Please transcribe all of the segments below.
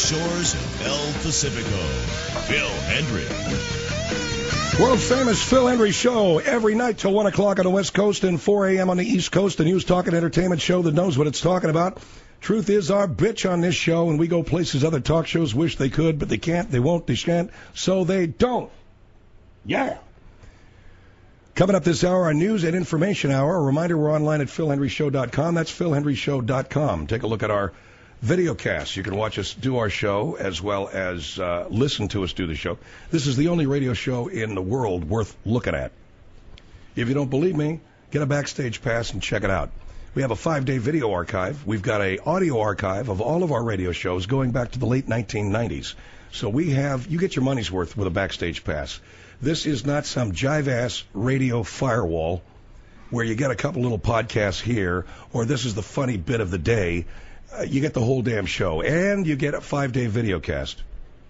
shores of El Pacifico. Phil Hendry. World-famous Phil Hendry Show every night till 1 o'clock on the West Coast and 4 a.m. on the East Coast. The news, talk, and entertainment show that knows what it's talking about. Truth is our bitch on this show, and we go places other talk shows wish they could, but they can't, they won't, they shan't, so they don't. Yeah. Coming up this hour, our news and information hour. A reminder, we're online at philhenryshow.com. That's philhenryshow.com. Take a look at our video cast. You can watch us do our show as well as listen to us do the show. This is the only radio show in the world worth looking at. If you don't believe me, get a Backstage Pass and check it out. We have a 5-day video archive. We've got an audio archive of all of our radio shows going back to the late 1990s. So you get your money's worth with a Backstage Pass. This is not some jive-ass radio firewall where you get a couple little podcasts here, or this is the funny bit of the day. You get the whole damn show, and you get a 5-day video cast.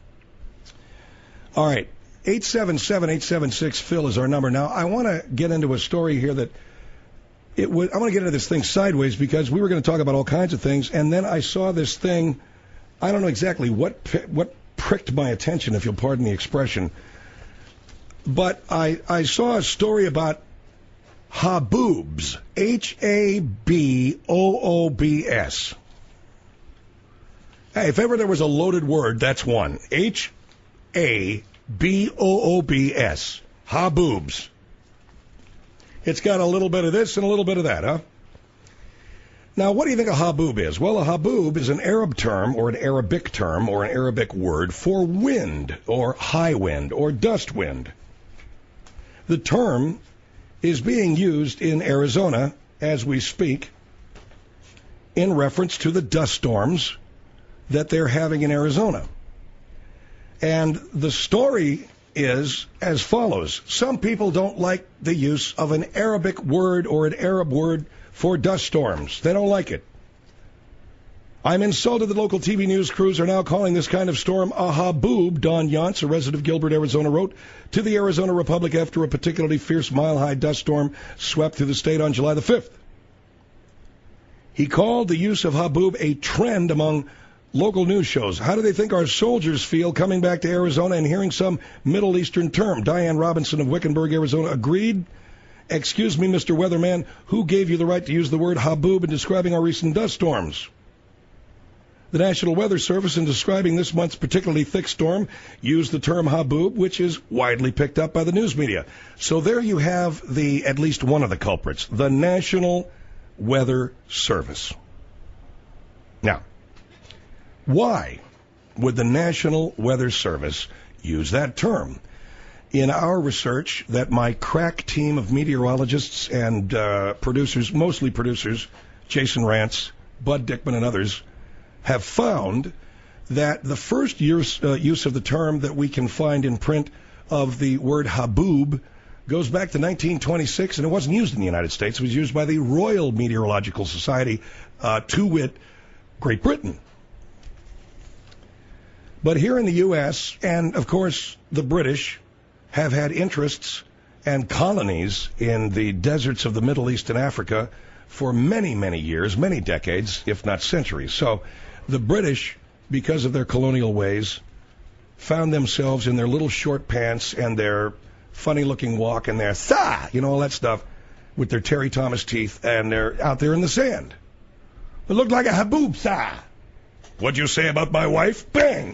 All right, 877-876-PHIL is our number. Now, I want to get into a story here that I want to get into this thing sideways because we were going to talk about all kinds of things, and then I saw this thing. I don't know exactly what pricked my attention, if you'll pardon the expression, but I saw a story about Haboobs, Haboobs. Hey, if ever there was a loaded word, that's one. Haboobs. Haboobs. It's got a little bit of this and a little bit of that, huh? Now, what do you think a haboob is? Well, a haboob is an Arab term or an Arabic term or an Arabic word for wind or high wind or dust wind. The term is being used in Arizona as we speak in reference to the dust storms that they're having in Arizona. And the story is as follows. Some people don't like the use of an Arabic word or an Arab word for dust storms. They don't like it. I'm insulted that local TV news crews are now calling this kind of storm a haboob, Don Yantz, a resident of Gilbert, Arizona, wrote to the Arizona Republic after a particularly fierce mile-high dust storm swept through the state on July the 5th. He called the use of haboob a trend among local news shows. How do they think our soldiers feel coming back to Arizona and hearing some Middle Eastern term? Diane Robinson of Wickenburg, Arizona, agreed. Excuse me, Mr. Weatherman, who gave you the right to use the word haboob in describing our recent dust storms? The National Weather Service, in describing this month's particularly thick storm, used the term haboob, which is widely picked up by the news media. So there you have at least one of the culprits, the National Weather Service. Now, why would the National Weather Service use that term? In our research that my crack team of meteorologists and producers, mostly producers, Jason Rantz, Bud Dickman, and others, have found that the first use of the term that we can find in print of the word haboob goes back to 1926, and it wasn't used in the United States. It was used by the Royal Meteorological Society, to wit, Great Britain. But here in the U.S., and of course the British, have had interests and colonies in the deserts of the Middle East and Africa for many, many years, many decades, if not centuries. So the British, because of their colonial ways, found themselves in their little short pants and their funny-looking walk and their all that stuff, with their Terry Thomas teeth, and they're out there in the sand. It looked like a haboob, What'd you say about my wife? Bang,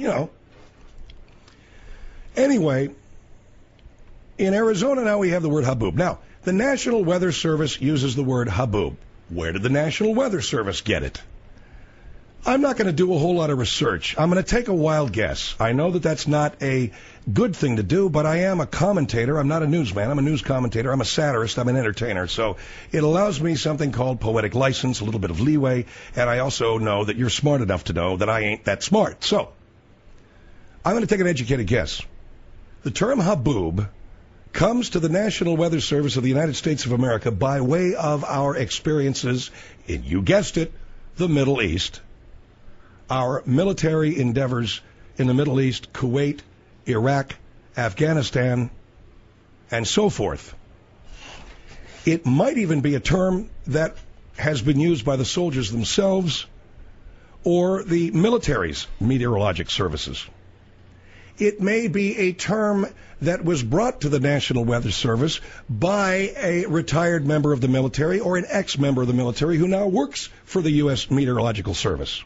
Anyway, in Arizona now we have the word haboob. Now, the National Weather Service uses the word haboob. Where did the National Weather Service get it? I'm not going to do a whole lot of research. I'm going to take a wild guess. I know that that's not a good thing to do, but I am a commentator. I'm not a newsman. I'm a news commentator. I'm a satirist. I'm an entertainer. So it allows me something called poetic license, a little bit of leeway, and I also know that you're smart enough to know that I ain't that smart. So I'm going to take an educated guess. The term haboob comes to the National Weather Service of the United States of America by way of our experiences in, you guessed it, the Middle East. Our military endeavors in the Middle East, Kuwait, Iraq, Afghanistan, and so forth. It might even be a term that has been used by the soldiers themselves, or the military's meteorologic services. It may be a term that was brought to the National Weather Service by a retired member of the military or an ex-member of the military who now works for the U.S. Meteorological Service.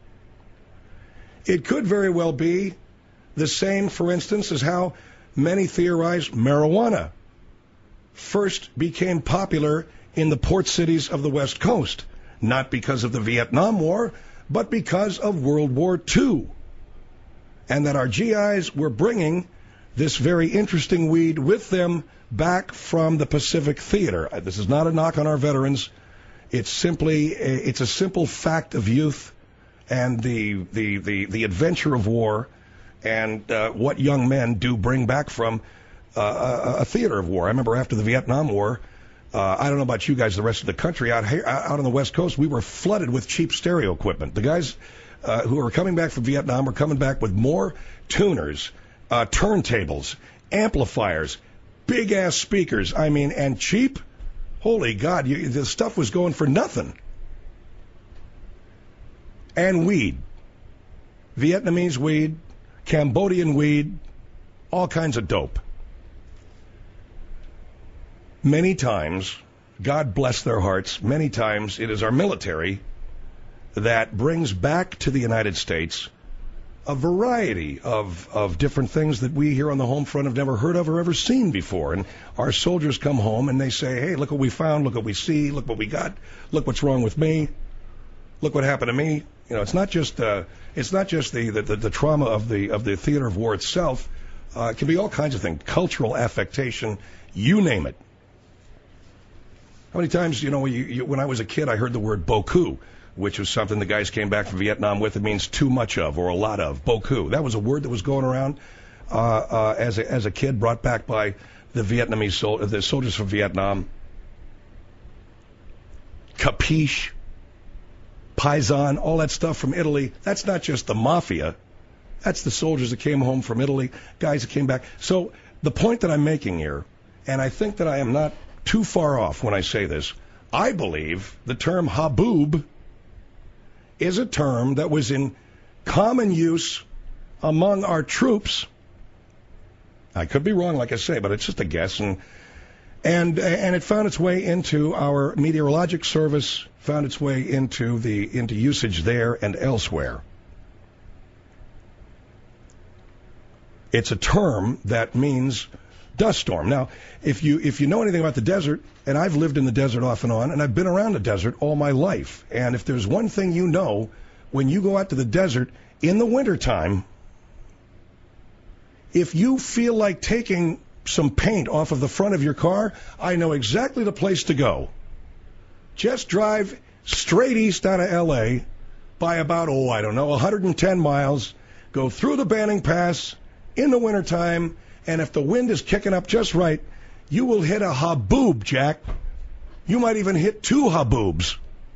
It could very well be the same, for instance, as how many theorize marijuana first became popular in the port cities of the West Coast, not because of the Vietnam War, but because of World War II, and that our GIs were bringing this very interesting weed with them back from the Pacific Theater. This is not a knock on our veterans. It's a simple fact of youth and the adventure of war, and what young men do bring back from a theater of war. I remember after the Vietnam War, I don't know about you guys, the rest of the country, out on the West Coast, we were flooded with cheap stereo equipment. The guys who were coming back from Vietnam were coming back with more tuners, turntables, amplifiers, big-ass speakers, and cheap. Holy God, the stuff was going for nothing. And weed. Vietnamese weed, Cambodian weed, all kinds of dope. Many times, God bless their hearts, many times it is our military that brings back to the United States a variety of different things that we here on the home front have never heard of or ever seen before. And our soldiers come home and they say, hey, look what we found, look what we see, look what we got, look what's wrong with me, look what happened to me. It's not just the trauma of the theater of war itself. It can be all kinds of things, cultural affectation, you name it. How many times, when I was a kid, I heard the word beaucoup, which was something the guys came back from Vietnam with. It means too much of or a lot of. Beaucoup. That was a word that was going around as a kid, brought back by the Vietnamese the soldiers from Vietnam. Capiche, paisan, all that stuff from Italy. That's not just the mafia. That's the soldiers that came home from Italy, guys that came back. So the point that I'm making here, and I think that I am not too far off when I say this, I believe the term haboob is a term that was in common use among our troops. I could be wrong, like I say, but it's just a guess. And it found its way into our meteorologic service, found its way into usage there and elsewhere. It's a term that means dust storm. Now, if you know anything about the desert, and I've lived in the desert off and on, and I've been around the desert all my life, and if there's one thing you know, when you go out to the desert in the wintertime, if you feel like taking some paint off of the front of your car, I know exactly the place to go. Just drive straight east out of L.A. by about, 110 miles, go through the Banning Pass in the wintertime, and if the wind is kicking up just right, you will hit a haboob, Jack. You might even hit two haboobs.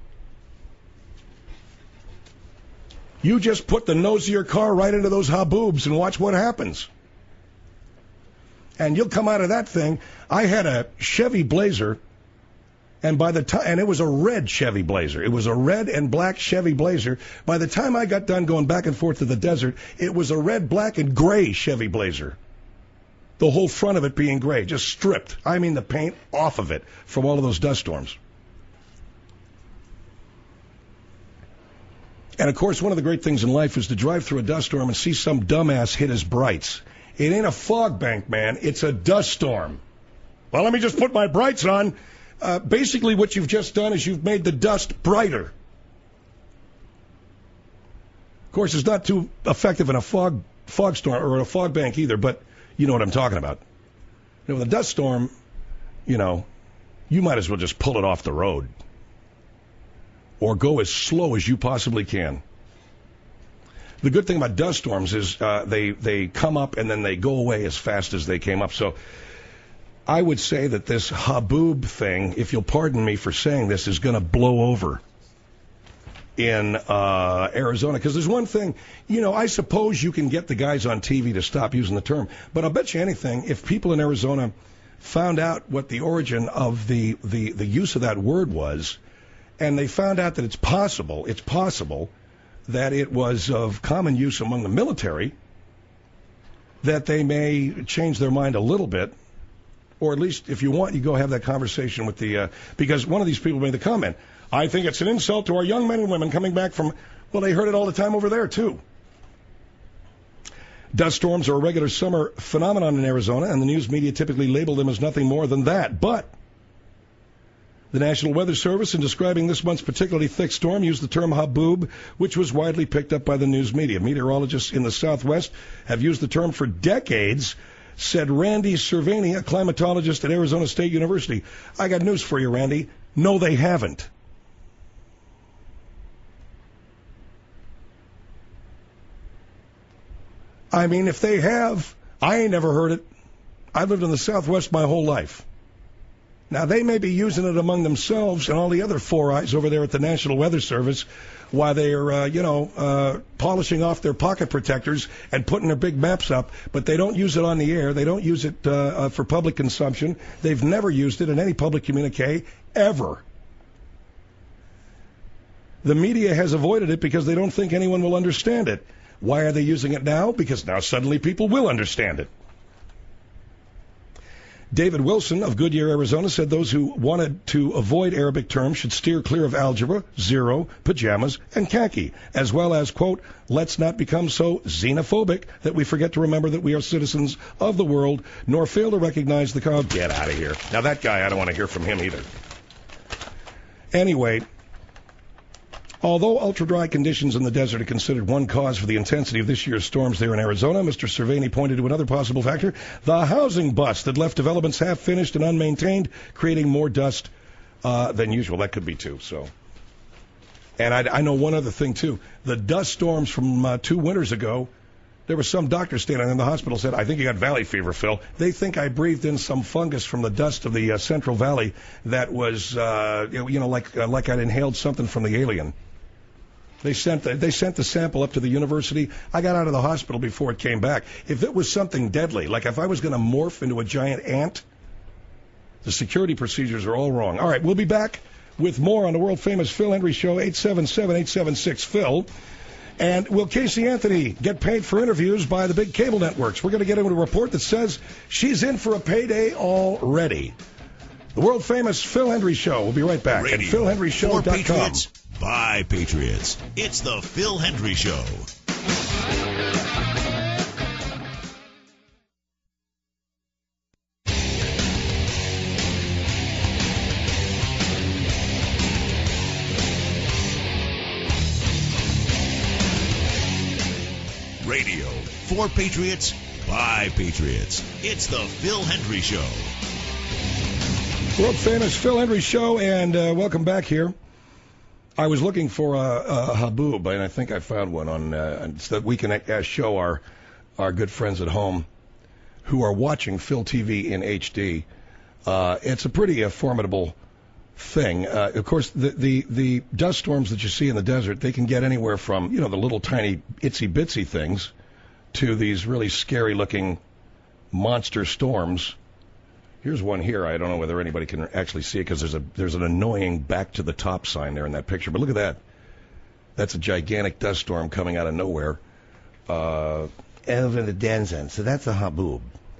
You just put the nose of your car right into those haboobs and watch what happens. And you'll come out of that thing. I had a Chevy Blazer, and it was a red Chevy Blazer. It was a red and black Chevy Blazer. By the time I got done going back and forth to the desert, it was a red, black, and gray Chevy Blazer. The whole front of it being gray, just stripped. I mean the paint off of it from all of those dust storms. And, of course, one of the great things in life is to drive through a dust storm and see some dumbass hit his brights. It ain't a fog bank, man. It's a dust storm. Well, let me just put my brights on. Basically, what you've just done is you've made the dust brighter. Of course, it's not too effective in a fog storm or a fog bank either, but you know what I'm talking about. With a dust storm, you might as well just pull it off the road or go as slow as you possibly can. The good thing about dust storms is they come up and then they go away as fast as they came up. So I would say that this haboob thing, if you'll pardon me for saying this, is going to blow over in Arizona. Because there's one thing, I suppose you can get the guys on TV to stop using the term, but I'll bet you anything, if people in Arizona found out what the origin of the use of that word was, and they found out that it's possible that it was of common use among the military, that they may change their mind a little bit. Or at least, if you want, you go have that conversation with the... because one of these people made the comment, I think it's an insult to our young men and women coming back from... Well, they heard it all the time over there, too. Dust storms are a regular summer phenomenon in Arizona, and the news media typically label them as nothing more than that. But the National Weather Service, in describing this month's particularly thick storm, used the term haboob, which was widely picked up by the news media. Meteorologists in the Southwest have used the term for decades, said Randy Cervini, a climatologist at Arizona State University. I got news for you, Randy. No, they haven't. I mean, if they have, I ain't never heard it. I've lived in the Southwest my whole life. Now, they may be using it among themselves and all the other four eyes over there at the National Weather Service while they're, polishing off their pocket protectors and putting their big maps up, but they don't use it on the air. They don't use it for public consumption. They've never used it in any public communique, ever. The media has avoided it because they don't think anyone will understand it. Why are they using it now? Because now suddenly people will understand it. David Wilson of Goodyear, Arizona, said those who wanted to avoid Arabic terms should steer clear of algebra, zero, pajamas, and khaki, as well as, quote, let's not become so xenophobic that we forget to remember that we are citizens of the world, nor fail to recognize the cause. Get out of here. Now, that guy, I don't want to hear from him either. Anyway, although ultra-dry conditions in the desert are considered one cause for the intensity of this year's storms there in Arizona, Mr. Cervini pointed to another possible factor, the housing bust that left developments half-finished and unmaintained, creating more dust than usual. That could be, too. So, and I know one other thing, too. The dust storms from 2 winters ago, there was some doctor standing in the hospital said, I think you got valley fever, Phil. They think I breathed in some fungus from the dust of the Central Valley that was, like I'd inhaled something from the alien. They sent the sample up to the university. I got out of the hospital before it came back. If it was something deadly, like if I was going to morph into a giant ant, the security procedures are all wrong. All right, we'll be back with more on the world-famous Phil Hendrie Show, 877-876-PHIL. And will Casey Anthony get paid for interviews by the big cable networks? We're going to get into a report that says she's in for a payday already. The world-famous Phil Hendrie Show. We'll be right back Radio, at philhendrieshow.com. For Patriots, by Patriots. It's the Phil Hendrie Show. Radio, for Patriots, by Patriots. It's the Phil Hendrie Show. World-famous Phil Hendrie Show, and welcome back here. I was looking for a haboob, and I think I found one on so that we can show our good friends at home who are watching Phil TV in HD. It's a pretty formidable thing. Of course, the dust storms that you see in the desert, they can get anywhere from, the little tiny itsy-bitsy things to these really scary-looking monster storms. Here's one here. I don't know whether anybody can actually see it because there's an annoying back to the top sign there in that picture. But look at that. That's a gigantic dust storm coming out of nowhere. Over the Denzen. So that's a haboob.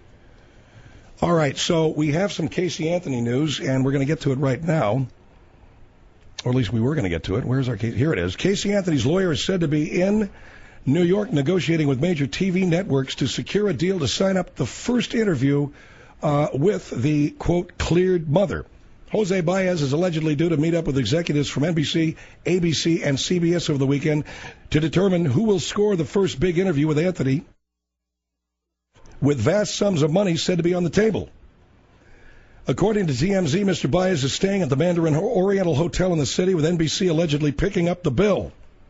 All right. So we have some Casey Anthony news, and we're going to get to it right now. Or at least we were going to get to it. Where's our case? Here it is. Casey Anthony's lawyer is said to be in New York negotiating with major TV networks to secure a deal to sign up the first interview with the, quote, cleared mother. Jose Baez is allegedly due to meet up with executives from NBC, ABC, and CBS over the weekend to determine who will score the first big interview with Anthony, with vast sums of money said to be on the table. According to TMZ, Mr. Baez is staying at the Mandarin Oriental Hotel in the city, with NBC allegedly picking up the bill.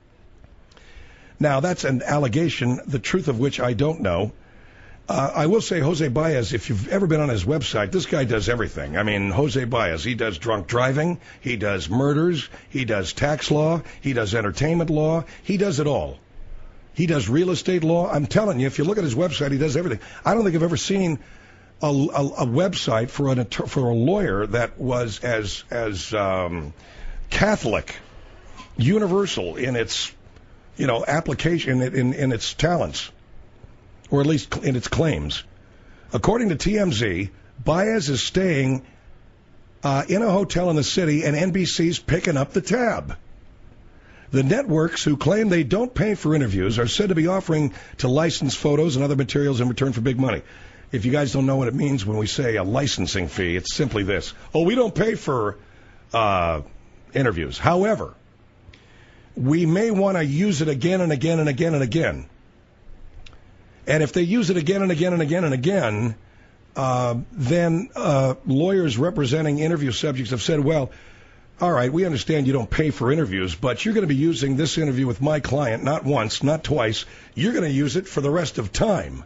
Now, that's an allegation, the truth of which I don't know. I will say Jose Baez, if you've ever been on his website, this guy does everything. I mean, Jose Baez, he does drunk driving, he does murders, he does tax law, he does entertainment law, he does it all. He does real estate law. I'm telling you, if you look at his website, he does everything. I don't think I've ever seen a website for a lawyer that was as Catholic, universal in its application in its talents, or at least in its claims. According to TMZ, Baez is staying in a hotel in the city, and NBC's picking up the tab. The networks who claim they don't pay for interviews are said to be offering to license photos and other materials in return for big money. If you guys don't know what it means when we say a licensing fee, it's simply this. Oh, we don't pay for interviews. However, we may want to use it again and again and again and again. And if they use it again and again and again and again, then lawyers representing interview subjects have said, well, all right, we understand you don't pay for interviews, but you're going to be using this interview with my client not once, not twice. You're going to use it for the rest of time.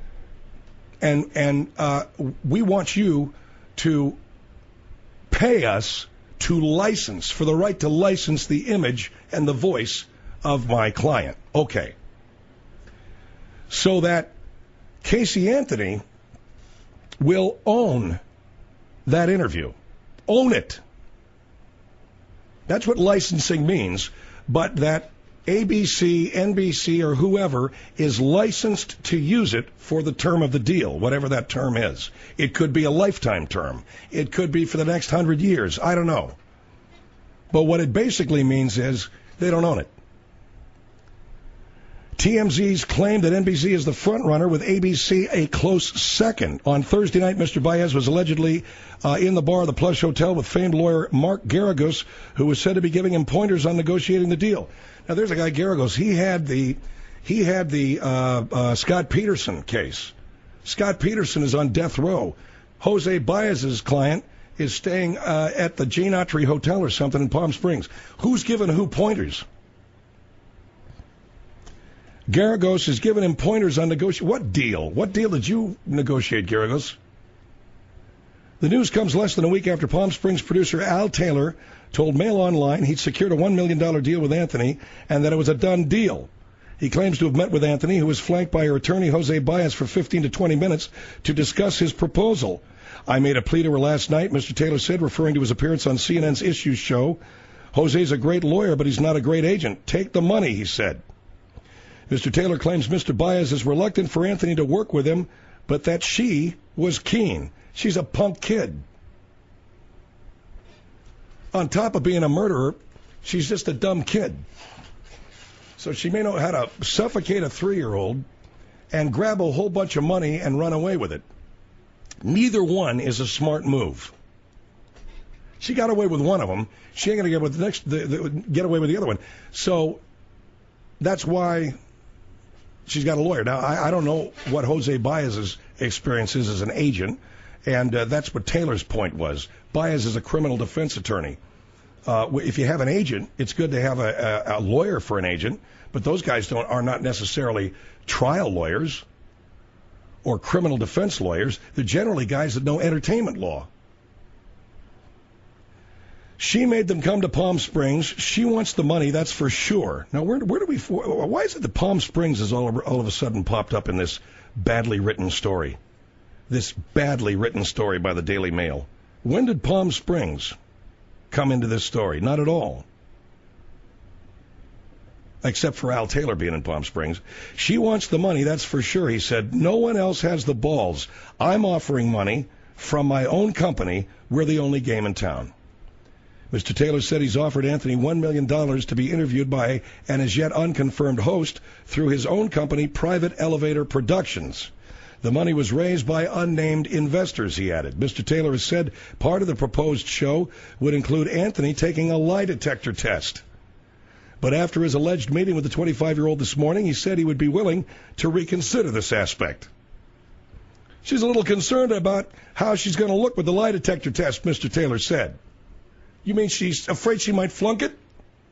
And we want you to pay us to license, for the right to license the image and the voice of my client. Okay. So that Casey Anthony will own that interview. Own it. That's what licensing means, but that ABC, NBC, or whoever is licensed to use it for the term of the deal, whatever that term is. It could be a lifetime term. It could be for the next 100 years. I don't know. But what it basically means is they don't own it. TMZ's claim that NBC is the front runner, with ABC a close second. On Thursday night, Mr. Baez was allegedly in the bar of the Plush Hotel with famed lawyer Mark Geragos, who was said to be giving him pointers on negotiating the deal. Now, there's a guy, Geragos. He had the Scott Peterson case. Scott Peterson is on death row. Jose Baez's client is staying at the Gene Autry Hotel or something in Palm Springs. Who's giving who pointers? Geragos is giving him pointers on negotiation. What deal? What deal did you negotiate, Geragos? The news comes less than a week after Palm Springs producer Al Taylor told Mail Online he'd secured a $1 million deal with Anthony and that it was a done deal. He claims to have met with Anthony, who was flanked by her attorney, Jose Baez, for 15 to 20 minutes to discuss his proposal. I made a plea to her last night, Mr. Taylor said, referring to his appearance on CNN's Issues show. Jose's a great lawyer, but he's not a great agent. Take the money, he said. Mr. Taylor claims Mr. Baez is reluctant for Anthony to work with him, but that she was keen. She's a punk kid. On top of being a murderer, she's just a dumb kid. So she may know how to suffocate a 3-year-old and grab a whole bunch of money and run away with it. Neither one is a smart move. She got away with one of them. She ain't going to get away with the other one. So that's why she's got a lawyer. Now, I don't know what Jose Baez's experience is as an agent, and that's what Taylor's point was. Baez is a criminal defense attorney. If you have an agent, it's good to have a lawyer for an agent, but those guys are not necessarily trial lawyers or criminal defense lawyers. They're generally guys that know entertainment law. She made them come to Palm Springs. She wants the money, that's for sure. Now, why is it that Palm Springs has all of a sudden popped up in this badly written story? This badly written story by the Daily Mail. When did Palm Springs come into this story? Not at all. Except for Al Taylor being in Palm Springs. She wants the money, that's for sure, he said. No one else has the balls. I'm offering money from my own company. We're the only game in town. Mr. Taylor said he's offered Anthony $1 million to be interviewed by an as yet unconfirmed host through his own company, Private Elevator Productions. The money was raised by unnamed investors, he added. Mr. Taylor has said part of the proposed show would include Anthony taking a lie detector test. But after his alleged meeting with the 25-year-old this morning, he said he would be willing to reconsider this aspect. She's a little concerned about how she's going to look with the lie detector test, Mr. Taylor said. You mean she's afraid she might flunk it?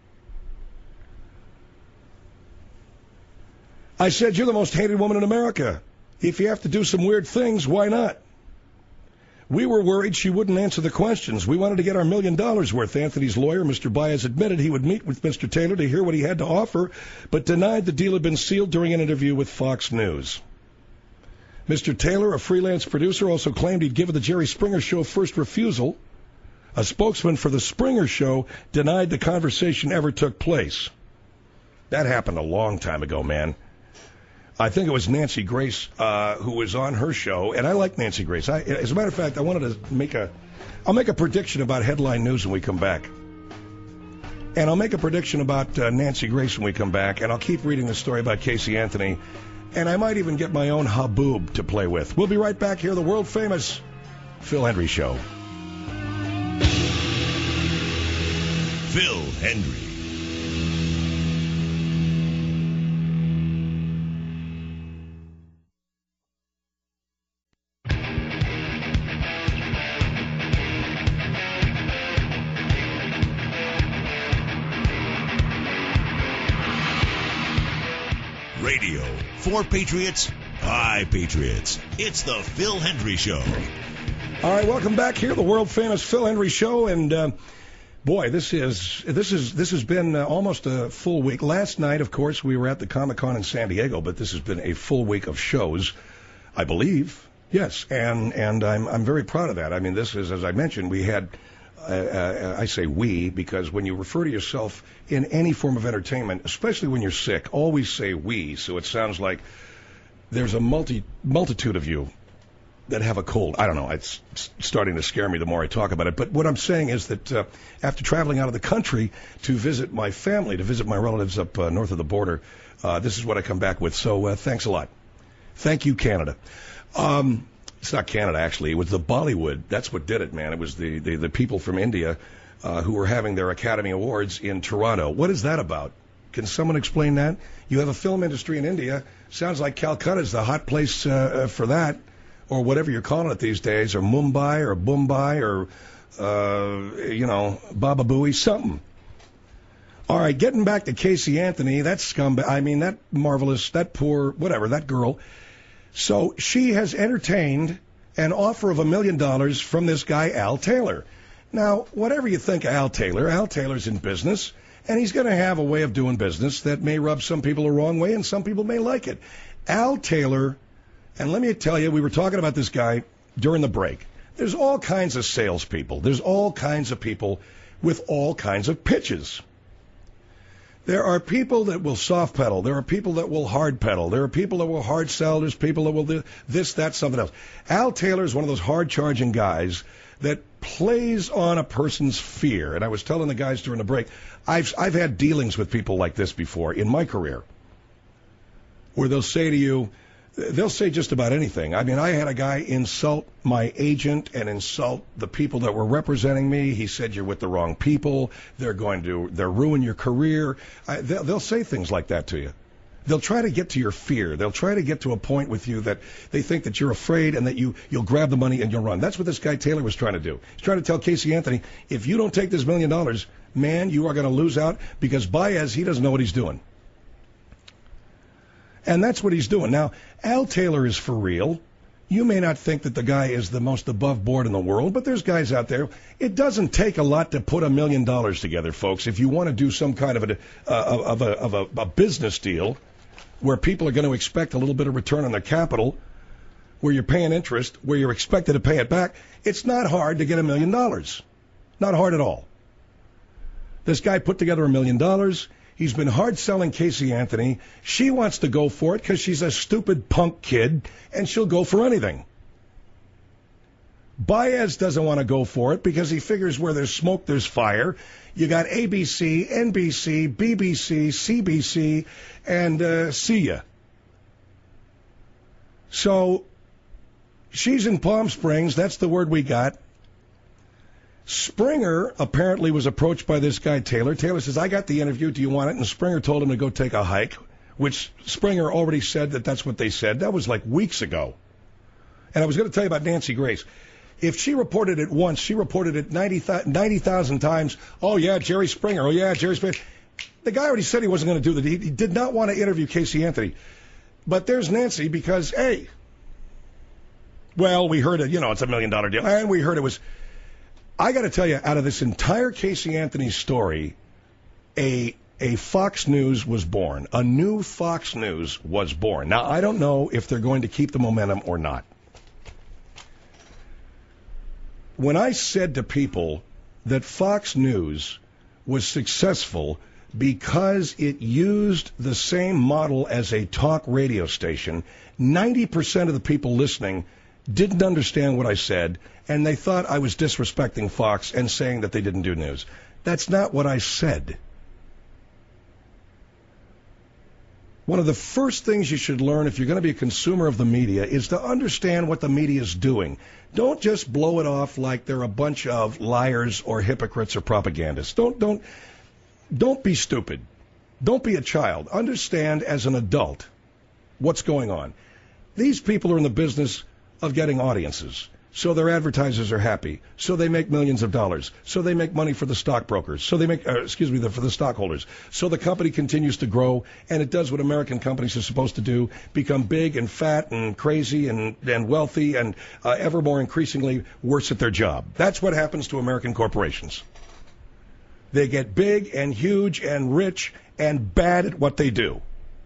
I said, you're the most hated woman in America. If you have to do some weird things, why not? We were worried she wouldn't answer the questions. We wanted to get our $1 million worth. Anthony's lawyer, Mr. Baez, admitted he would meet with Mr. Taylor to hear what he had to offer, but denied the deal had been sealed during an interview with Fox News. Mr. Taylor, a freelance producer, also claimed he'd given the Jerry Springer Show first refusal. A spokesman for the Springer Show denied the conversation ever took place. That happened a long time ago, man. I think it was Nancy Grace who was on her show, and I like Nancy Grace. As a matter of fact, I wanted to I'll make a prediction about headline news when we come back. And I'll make a prediction about Nancy Grace when we come back, and I'll keep reading the story about Casey Anthony, and I might even get my own haboob to play with. We'll be right back here, the world-famous Phil Hendrie Show. Phil Hendrie. Radio for Patriots by Patriots. It's the Phil Hendrie Show. All right, welcome back here, the world famous Phil Hendrie Show, and boy, this has been almost a full week. Last night, of course, we were at the Comic-Con in San Diego, but this has been a full week of shows, I believe. Yes, and I'm very proud of that. I mean, this is, as I mentioned, we had. I say we because when you refer to yourself in any form of entertainment, especially when you're sick, always say we, so it sounds like there's a multitude of you that have a cold. I don't know. It's starting to scare me the more I talk about it. But what I'm saying is that after traveling out of the country to visit my family, to visit my relatives up north of the border, this is what I come back with. So thanks a lot. Thank you, Canada. It's not Canada, actually. It was the Bollywood. That's what did it, man. It was the people from India who were having their Academy Awards in Toronto. What is that about? Can someone explain that? You have a film industry in India. Sounds like Calcutta is the hot place for that, or whatever you're calling it these days, or Mumbai, or Mumbai, or, Baba Booey, something. All right, getting back to Casey Anthony, that scumbag, I mean, that marvelous, that poor, whatever, that girl. So she has entertained an offer of $1 million from this guy, Al Taylor. Now, whatever you think of Al Taylor's in business, and he's going to have a way of doing business that may rub some people the wrong way, and some people may like it. Al Taylor, and let me tell you, we were talking about this guy during the break. There's all kinds of salespeople. There's all kinds of people with all kinds of pitches. There are people that will soft pedal. There are people that will hard pedal. There are people that will hard sell. There's people that will do this, that, something else. Al Taylor is one of those hard-charging guys that plays on a person's fear. And I was telling the guys during the break, I've had dealings with people like this before in my career, where they'll say to you, they'll say just about anything. I mean, I had a guy insult my agent and insult the people that were representing me. He said, you're with the wrong people. They'll ruin your career. They'll say things like that to you. They'll try to get to your fear. They'll try to get to a point with you that they think that you're afraid and that you'll grab the money and you'll run. That's what this guy Taylor was trying to do. He's trying to tell Casey Anthony, if you don't take this $1 million, man, you are going to lose out because Baez, he doesn't know what he's doing. And that's what he's doing. Now, Al Taylor is for real. You may not think that the guy is the most above board in the world, but there's guys out there. It doesn't take a lot to put $1 million together, folks. If you want to do some kind of a business deal where people are going to expect a little bit of return on their capital, where you're paying interest, where you're expected to pay it back, it's not hard to get $1 million. Not hard at all. This guy put together $1 million. He's been hard selling Casey Anthony. She wants to go for it because she's a stupid punk kid, and she'll go for anything. Baez doesn't want to go for it because he figures where there's smoke, there's fire. You got ABC, NBC, BBC, CBC, and see ya. So she's in Palm Springs. That's the word we got. Springer apparently was approached by this guy, Taylor. Taylor says, I got the interview. Do you want it? And Springer told him to go take a hike, which Springer already said that that's what they said. That was like weeks ago. And I was going to tell you about Nancy Grace. If she reported it once, she reported it 90,000 times. Oh, yeah, Jerry Springer. Oh, yeah, Jerry Springer. The guy already said he wasn't going to do that. He did not want to interview Casey Anthony. But there's Nancy because, hey, well, we heard it, it's $1 million deal. And we heard it was... I got to tell you, out of this entire Casey Anthony story, a Fox News was born. A new Fox News was born. Now, I don't know if they're going to keep the momentum or not. When I said to people that Fox News was successful because it used the same model as a talk radio station. 90% of the people listening didn't understand what I said, and they thought I was disrespecting Fox and saying that they didn't do news. That's not what I said. One of the first things you should learn if you're going to be a consumer of the media is to understand what the media is doing. Don't just blow it off like they're a bunch of liars or hypocrites or propagandists. Don't be stupid. Don't be a child. Understand as an adult what's going on. These people are in the business of getting audiences. So their advertisers are happy. So they make millions of dollars. So they make money for the stockbrokers. So they make, for the stockholders. So the company continues to grow, and it does what American companies are supposed to do: become big and fat and crazy and wealthy and ever more increasingly worse at their job. That's what happens to American corporations. They get big and huge and rich and bad at what they do.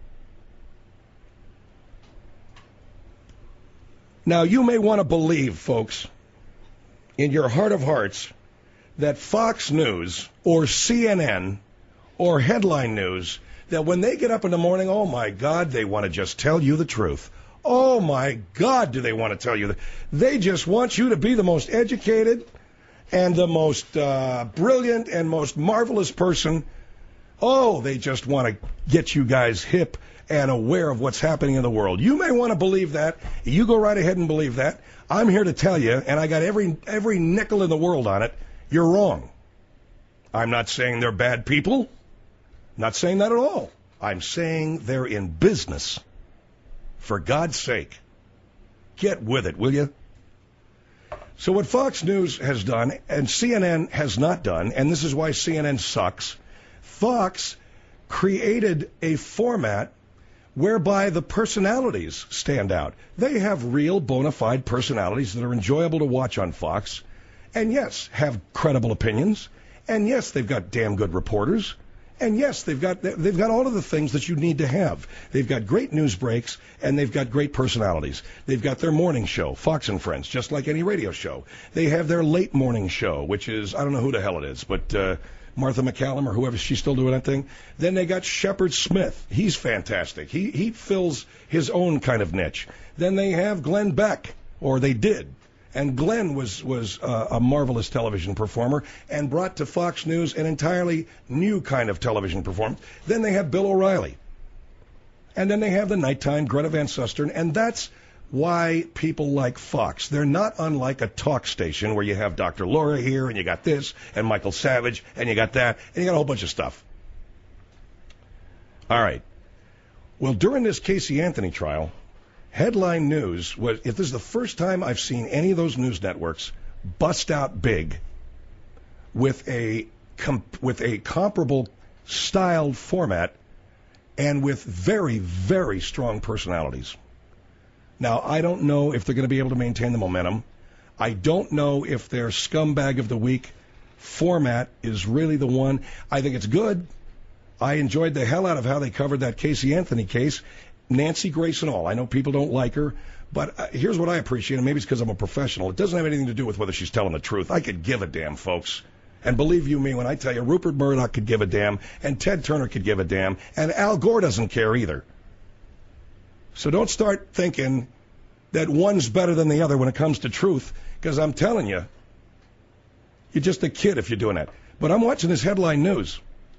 Now, you may want to believe, folks, in your heart of hearts, that Fox News or CNN or Headline News, that when they get up in the morning, oh, my God, they want to just tell you the truth. Oh, my God, do they want to tell you that? They just want you to be the most educated and the most brilliant and most marvelous person. Oh, they just want to get you guys hip and aware of what's happening in the world. You may want to believe that. You go right ahead and believe that. I'm here to tell you, and I got every nickel in the world on it, you're wrong. I'm not saying they're bad people. Not saying that at all. I'm saying they're in business. For God's sake, get with it, will you? So what Fox News has done, and CNN has not done, and this is why CNN sucks, Fox created a format whereby the personalities stand out. They have real bona fide personalities that are enjoyable to watch on Fox, and yes, have credible opinions, and yes, they've got damn good reporters, and yes, they've got all of the things that you need to have. They've got great news breaks, and they've got great personalities. They've got their morning show, Fox and Friends, just like any radio show. They have their late morning show, which is, I don't know who the hell it is, but Martha McCallum or whoever, she's still doing that thing. Then they got Shepard Smith. He's fantastic. He fills his own kind of niche. Then they have Glenn Beck, or they did. And Glenn was a marvelous television performer and brought to Fox News an entirely new kind of television performance. Then they have Bill O'Reilly. And then they have the nighttime Greta Van Susteren, and that's why people like Fox. They're not unlike a talk station where you have Dr. Laura here, and you got this, and Michael Savage, and you got that, and you got a whole bunch of stuff. All right. Well, during this Casey Anthony trial, Headline News was, if this is the first time I've seen any of those news networks bust out big with a comparable styled format and with very, very strong personalities. Now, I don't know if they're going to be able to maintain the momentum. I don't know if their scumbag of the week format is really the one. I think it's good. I enjoyed the hell out of how they covered that Casey Anthony case, Nancy Grace and all. I know people don't like her, but here's what I appreciate, and maybe it's because I'm a professional. It doesn't have anything to do with whether she's telling the truth. I could give a damn, folks. And believe you me when I tell you, Rupert Murdoch could give a damn, and Ted Turner could give a damn, and Al Gore doesn't care either. So don't start thinking that one's better than the other when it comes to truth, because I'm telling you, you're just a kid if you're doing that. But I'm watching this Headline News,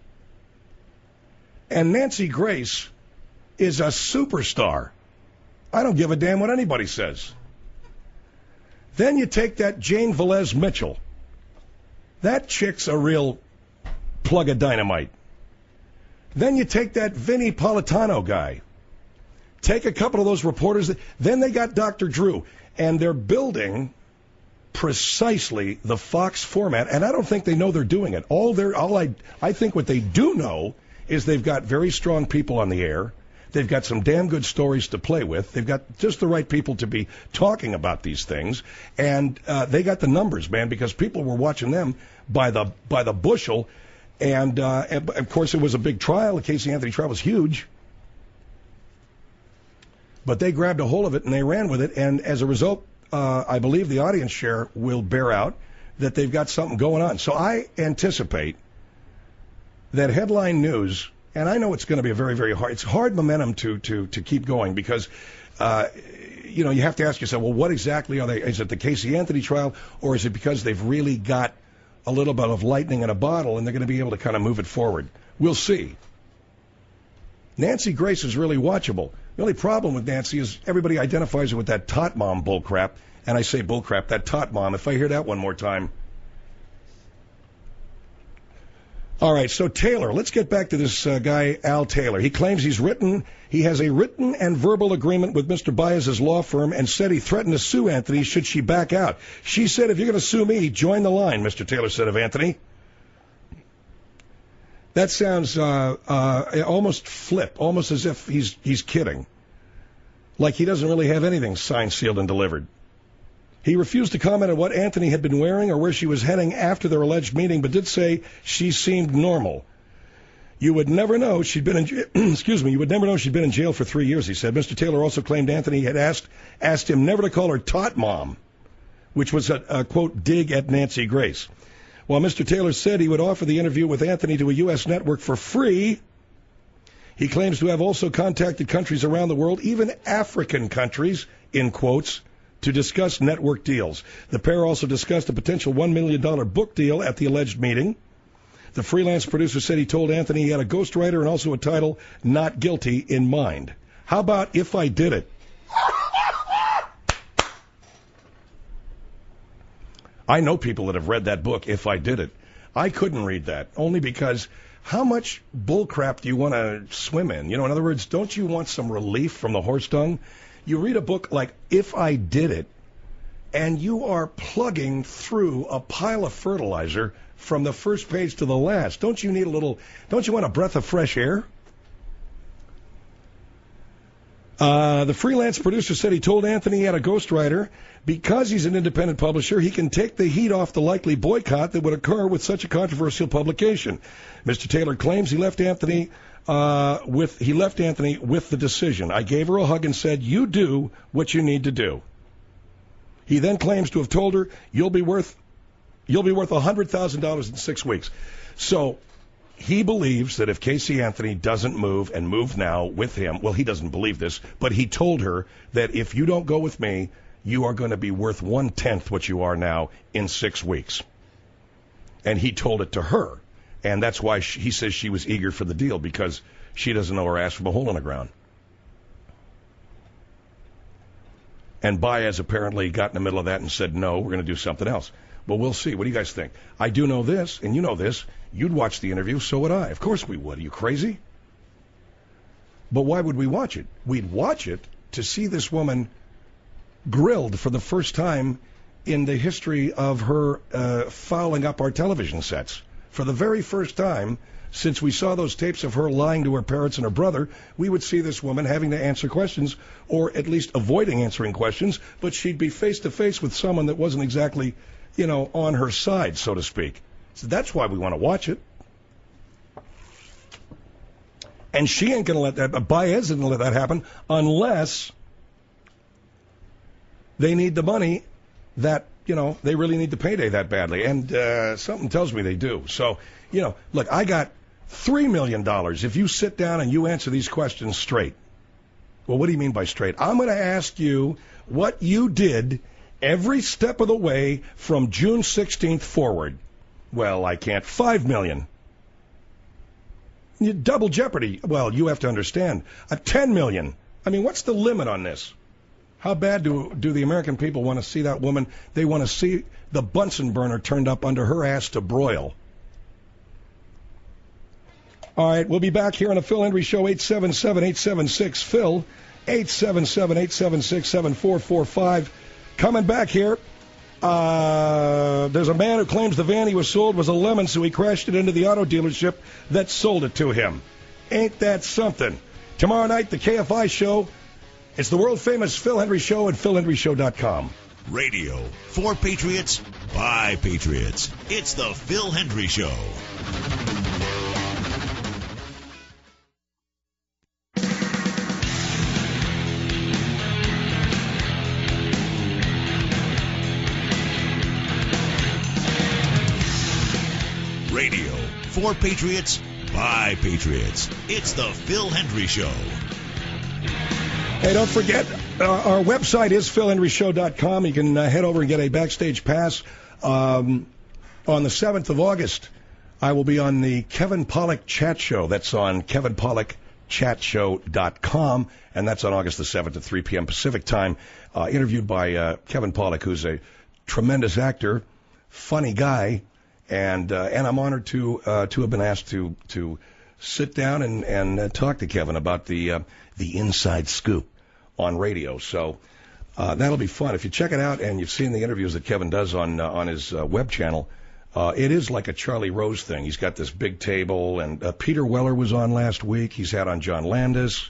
and Nancy Grace is a superstar. I don't give a damn what anybody says. Then you take that Jane Velez Mitchell. That chick's a real plug of dynamite. Then you take that Vinnie Politano guy. Take a couple of those reporters. Then they got Dr. Drew. And they're building precisely the Fox format. And I don't think they know they're doing it. I think what they do know is they've got very strong people on the air. They've got some damn good stories to play with. They've got just the right people to be talking about these things. And they got the numbers, man, because people were watching them by the bushel. And of course, it was a big trial. The Casey Anthony trial was huge. But they grabbed a hold of it and they ran with it. And as a result, I believe the audience share will bear out that they've got something going on. So I anticipate that headline news, and I know it's going to be a very, very hard, it's hard momentum to keep going because, you have to ask yourself, well, what exactly are they? Is it the Casey Anthony trial, or is it because they've really got a little bit of lightning in a bottle and they're going to be able to kind of move it forward? We'll see. Nancy Grace is really watchable. The only problem with Nancy is everybody identifies her with that tot mom bullcrap, and I say bullcrap, that tot mom, if I hear that one more time. All right, so Taylor, let's get back to this guy, Al Taylor. He claims he has a written and verbal agreement with Mr. Baez's law firm and said he threatened to sue Anthony should she back out. She said, if you're going to sue me, join the line, Mr. Taylor said of Anthony. That sounds almost flip, almost as if he's kidding. Like he doesn't really have anything signed, sealed, and delivered. He refused to comment on what Anthony had been wearing or where she was heading after their alleged meeting, but did say she seemed normal. You would never know she'd been in You would never know she'd been in jail for 3 years, he said. Mr. Taylor also claimed Anthony had asked him never to call her tot mom, which was a quote dig at Nancy Grace. While Mr. Taylor said he would offer the interview with Anthony to a U.S. network for free, he claims to have also contacted countries around the world, even African countries, in quotes, to discuss network deals. The pair also discussed a potential $1 million book deal at the alleged meeting. The freelance producer said he told Anthony he had a ghostwriter and also a title, Not Guilty, in mind. How about If I Did It? I know people that have read that book, If I Did It. I couldn't read that, only because how much bullcrap do you want to swim in? In other words, don't you want some relief from the horse dung? You read a book like If I Did It, and you are plugging through a pile of fertilizer from the first page to the last. Don't you want a breath of fresh air? The freelance producer said he told Anthony he had a ghostwriter. Because he's an independent publisher, he can take the heat off the likely boycott that would occur with such a controversial publication. Mr. Taylor claims he left Anthony with the decision. I gave her a hug and said, you do what you need to do. He then claims to have told her, you'll be worth $100,000 in 6 weeks. So he believes that if Casey Anthony doesn't move and move now with him, well, he doesn't believe this, but he told her that if you don't go with me, you are going to be worth 1/10 what you are now in 6 weeks. And he told it to her. And that's why he says she was eager for the deal, because she doesn't know her ass from a hole in the ground. And Baez apparently got in the middle of that and said, no, we're going to do something else. Well, we'll see. What do you guys think? I do know this, and you know this. You'd watch the interview, so would I. Of course we would. Are you crazy? But why would we watch it? We'd watch it to see this woman grilled for the first time in the history of her fouling up our television sets. For the very first time since we saw those tapes of her lying to her parents and her brother, we would see this woman having to answer questions, or at least avoiding answering questions, but she'd be face to face with someone that wasn't exactly, on her side, so to speak. So that's why we want to watch it. And she ain't going to let that, Baez isn't going to let that happen unless they need the money that, they really need the payday that badly. And something tells me they do. So, look, I got $3 million if you sit down and you answer these questions straight. Well, what do you mean by straight? I'm going to ask you what you did every step of the way from June 16th forward. Well, I can't. $5 million. You double jeopardy. Well, you have to understand. $10 million. I mean, what's the limit on this? How bad do the American people want to see that woman? They want to see the Bunsen burner turned up under her ass to broil. All right, we'll be back here on the Phil Hendry Show, 877-876-PHIL, 877-876-7445. Coming back here, there's a man who claims the van he was sold was a lemon, so he crashed it into the auto dealership that sold it to him. Ain't that something? Tomorrow night, the KFI show. It's the world-famous Phil Hendry Show at philhendryshow.com. Radio for Patriots by Patriots. It's the Phil Hendry Show. Radio for Patriots by Patriots. It's the Phil Hendry Show. Hey, don't forget, our website is philhenryshow.com. You can head over and get a backstage pass. On the 7th of August, I will be on the Kevin Pollak Chat Show. That's on kevinpollakchatshow.com, and that's on August the 7th at 3 p.m. Pacific time, interviewed by Kevin Pollak, who's a tremendous actor, funny guy, and I'm honored to have been asked to sit down and talk to Kevin about the inside scoop on radio. So that'll be fun. If you check it out and you've seen the interviews that Kevin does on his web channel, it is like a Charlie Rose thing. He's got this big table, and Peter Weller was on last week. He's had on John Landis.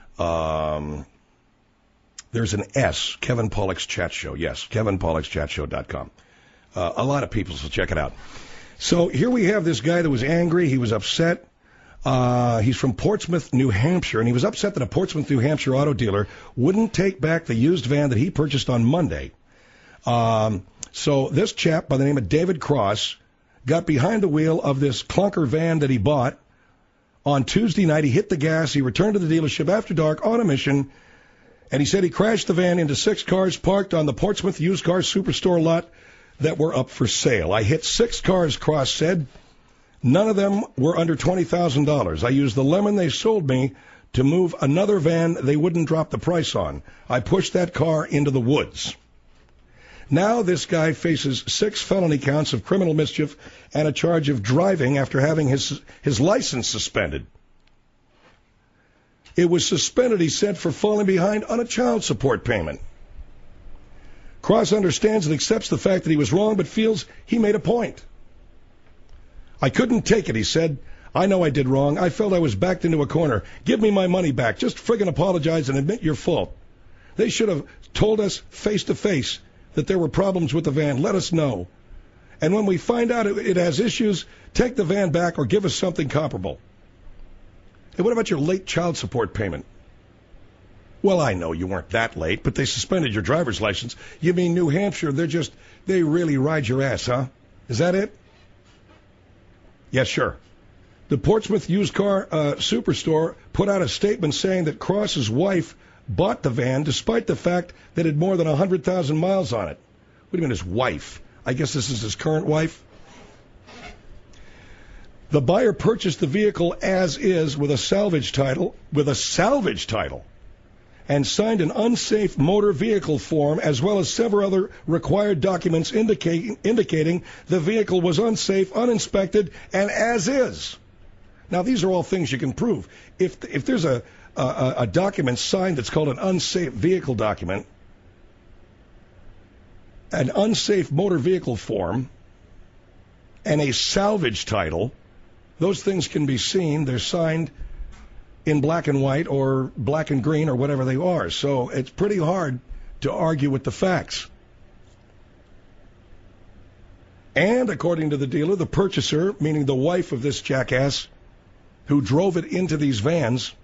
There's an S, Kevin Pollak's Chat Show. Yes, kevinpollakschatshow.com. A lot of people, so check it out. So here we have this guy that was angry. He was upset. He's from Portsmouth, New Hampshire, and he was upset that a Portsmouth, New Hampshire auto dealer wouldn't take back the used van that he purchased on Monday. So this chap by the name of David Cross got behind the wheel of this clunker van that he bought on Tuesday night. He hit the gas. He returned to the dealership after dark on a mission, and he said he crashed the van into 6 cars parked on the Portsmouth used car superstore lot that were up for sale. I hit 6 cars, Cross said. None of them were under $20,000. I used the lemon they sold me to move another van they wouldn't drop the price on. I pushed that car into the woods. Now this guy faces 6 felony counts of criminal mischief and a charge of driving after having his license suspended. It was suspended, he said, for falling behind on a child support payment. Cross understands and accepts the fact that he was wrong, but feels he made a point. I couldn't take it, he said. I know I did wrong. I felt I was backed into a corner. Give me my money back. Just friggin' apologize and admit your fault. They should have told us face to face that there were problems with the van. Let us know. And when we find out it has issues, take the van back or give us something comparable. Hey, what about your late child support payment? Well, I know you weren't that late, but they suspended your driver's license. You mean New Hampshire, they really ride your ass, huh? Is that it? Yes, sure. The Portsmouth used car superstore put out a statement saying that Cross's wife bought the van despite the fact that it had more than 100,000 miles on it. What do you mean his wife? I guess this is his current wife. The buyer purchased the vehicle as is with a salvage title, and signed an unsafe motor vehicle form as well as several other required documents indicating the vehicle was unsafe, uninspected, and as is. Now, these are all things you can prove. If there's a document signed that's called an unsafe vehicle document, an unsafe motor vehicle form, and a salvage title, those things can be seen. They're signed in black and white or black and green or whatever they are. So it's pretty hard to argue with the facts. And according to the dealer, the purchaser, meaning the wife of this jackass who drove it into these vans,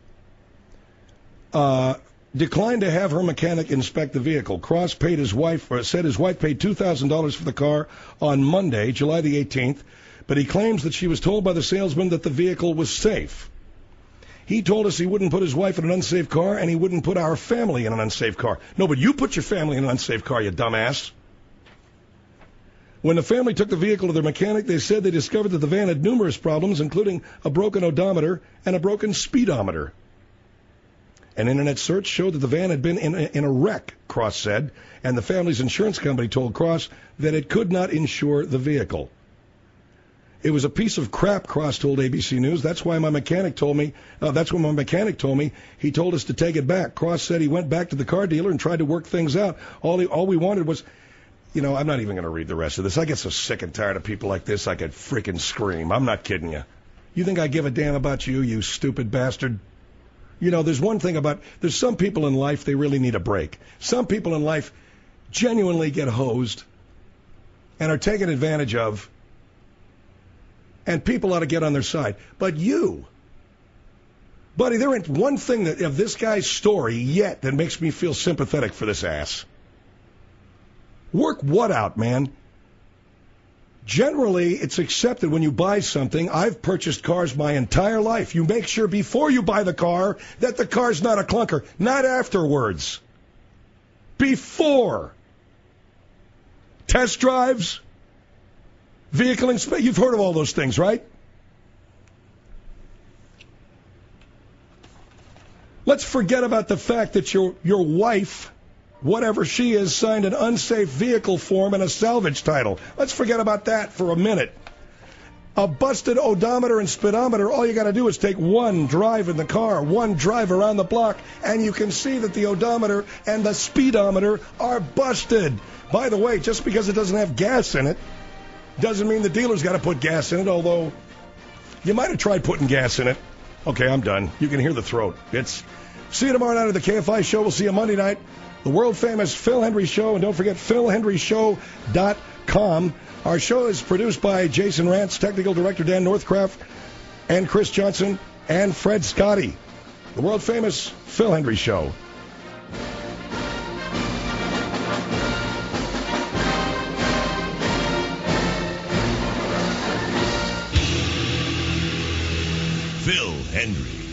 declined to have her mechanic inspect the vehicle. Cross said his wife paid $2,000 for the car on Monday, July the 18th, but he claims that she was told by the salesman that the vehicle was safe. He told us he wouldn't put his wife in an unsafe car, and he wouldn't put our family in an unsafe car. No, but you put your family in an unsafe car, you dumbass. When the family took the vehicle to their mechanic, they said they discovered that the van had numerous problems, including a broken odometer and a broken speedometer. An internet search showed that the van had been in a wreck, Cross said, and the family's insurance company told Cross that it could not insure the vehicle. It was a piece of crap, Cross told ABC News. That's when my mechanic told me. He told us to take it back. Cross said he went back to the car dealer and tried to work things out. All we wanted was, I'm not even going to read the rest of this. I get so sick and tired of people like this, I could freaking scream. I'm not kidding you. You think I give a damn about you, you stupid bastard? There's one thing there's some people in life, they really need a break. Some people in life genuinely get hosed and are taken advantage of, and people ought to get on their side. But you, buddy, there ain't one thing of this guy's story yet that makes me feel sympathetic for this ass. Work what out, man? Generally, it's accepted when you buy something. I've purchased cars my entire life. You make sure before you buy the car that the car's not a clunker. Not afterwards. Before. Test drives. Vehicle inspection. You've heard of all those things, right? Let's forget about the fact that your wife, whatever she is, signed an unsafe vehicle form and a salvage title. Let's forget about that for a minute. A busted odometer and speedometer, all you got to do is take one drive in the car, one drive around the block, and you can see that the odometer and the speedometer are busted. By the way, just because it doesn't have gas in it doesn't mean the dealer's got to put gas in it, although you might have tried putting gas in it. Okay, I'm done. You can hear the throat. See you tomorrow night at the KFI show. We'll see you Monday night. The world-famous Phil Hendry Show. And don't forget, philhendryshow.com. Our show is produced by Jason Rantz, technical director Dan Northcraft, and Chris Johnson, and Fred Scotty. The world-famous Phil Hendry Show. Phil Hendry.